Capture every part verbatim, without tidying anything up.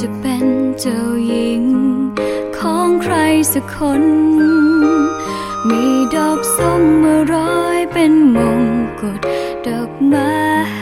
จะเป็นเจ้าหญิงของใครสักคนมีดอกส้มมาร้อยเป็นมงกุฎดอกไม้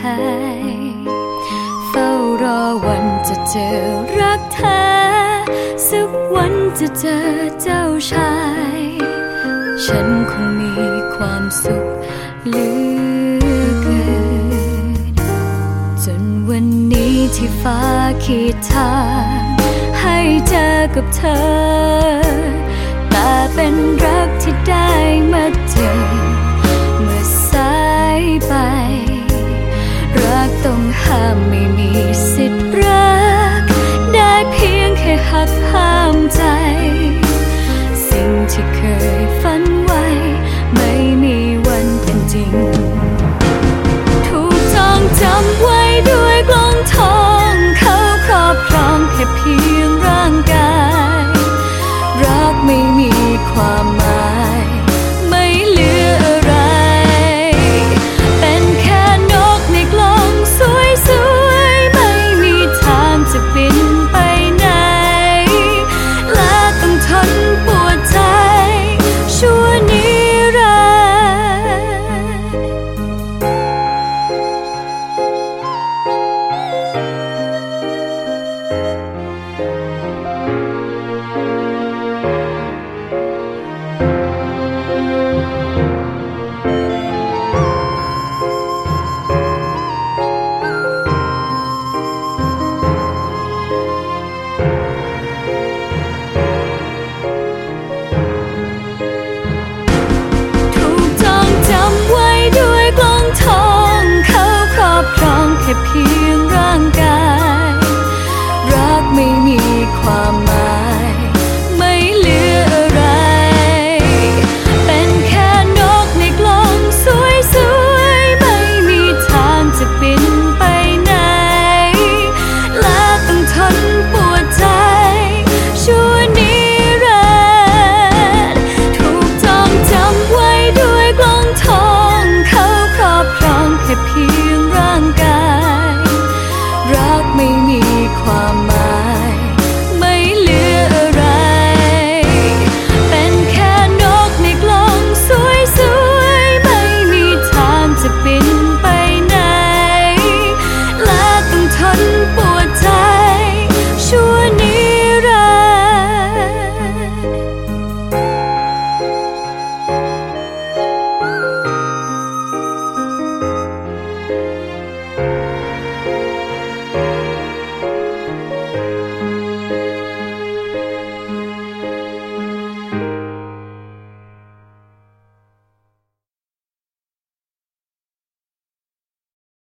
เฝ้ารอวันจะเจอรักแท้สักวันจะเจอเจ้าชายฉันคงมีความสุขเหลือเกินจนวันนี้ที่ฟ้าขีดทางให้เจอกับเธอแต่เป็นรักที่ได้มาเจอ